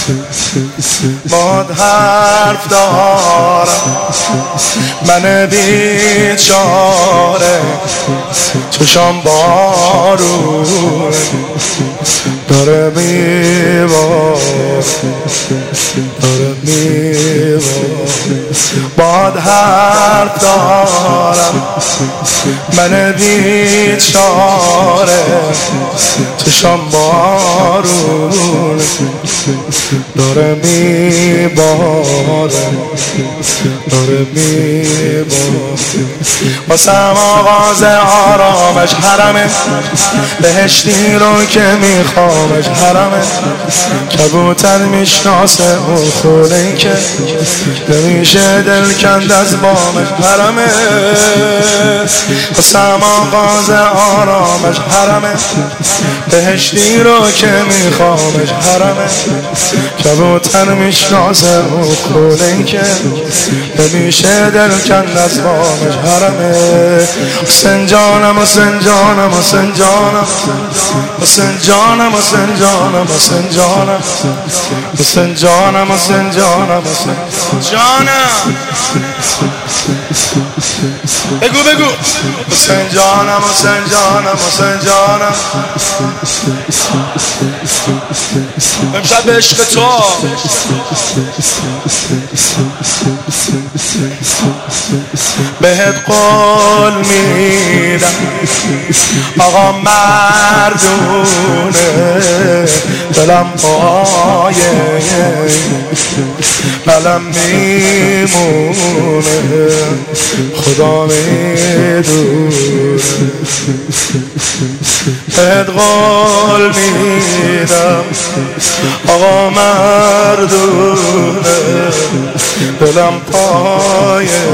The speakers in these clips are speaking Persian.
باد حرف دارم من بیچاره، چشام بارون داره میباره، داره میباره. باد حرف دارم من بیچاره، چشام بارون داره میباره، داره میباره. واسم آغاز آرامش حرمه، بهشتی رو که میخوامش حرمه. کبوتر میشناسه اون خونه که نمیشه دل کند از بامش حرمه. واسم آغاز آرامش حرمه، بهشتی رو که میخوامش حرمه. کبوتر میشناسه اون خونه که نمیشه دل کند از بامش حرمه. حسین جانم، حسین جانم، حسین جانم، حسین جانم، حسین جانم، حسین جانم، حسین جانم، حسین جانم، حسین جانم. بگو بگو. حسین جانم، حسین جانم، حسین جانم. امشب به عشق تو بهت قول میدم آقا مردونه، دلم پایه قلم میمونه، خدا میدونه. بهت قول میدم آقا مردونه، دلم پایه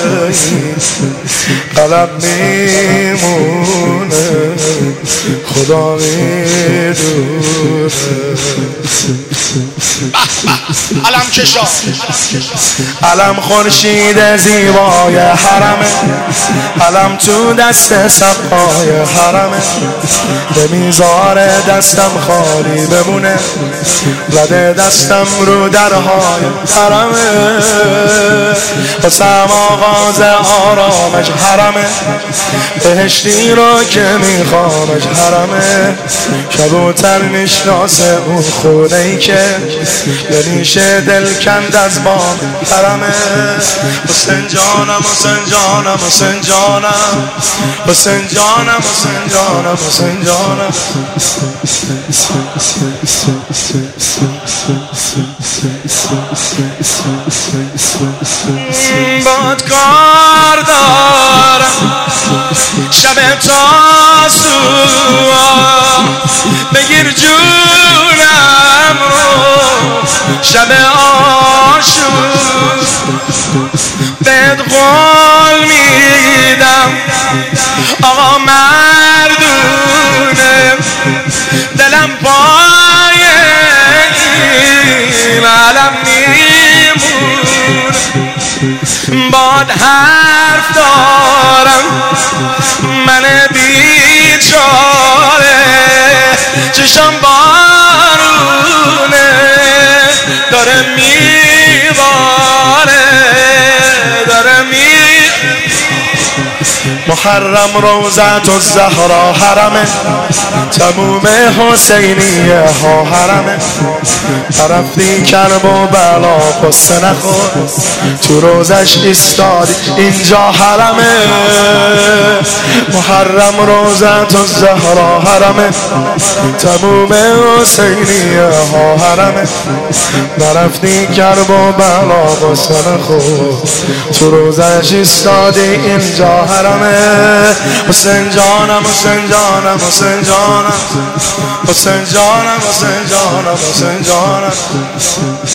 قلم میمونه، خدا میدونه. علم کشا، علم خورشید زیبای حرمه، علم تو دست صفای حرمه. نمیذاره دستم خالی بمونه، زده دستم رو درهای حرمه. واسم آغاز آرامش حرمه، بهشتی رو که میخوامش حرمه. کبوتر میشناسه اون خونه‌ای که نمیشه دل کند از بام حرمه. حسین جانم، حسین جانم، حسین جانم، حسین جانم، حسین جانم، حسین جانم. باد کار دارم شب تاسو، بگیر جونم رو شب آشور. بهت قول میدم آقا مردونه، دلم پایه این علم میمونه. باد حرف دارم من بیچاره، چشم بارونه داره میباره، داره محرم روزت الزهرا حرمه، تموم حسینیه ها حرمه. رفتی کرب و بلا قصه نخور، تو روزش ایستادی اینجا حرمه. محرم روزت الزهرا حرمه، تموم حسینیه ها حرمه. نرفتی کرب و بلا قصه نخور، تو روزش ایستادی اینجا حرمه. حسین جانم، حسین جانم، حسین جانم، حسین جانم، حسین جانم، حسین جانم.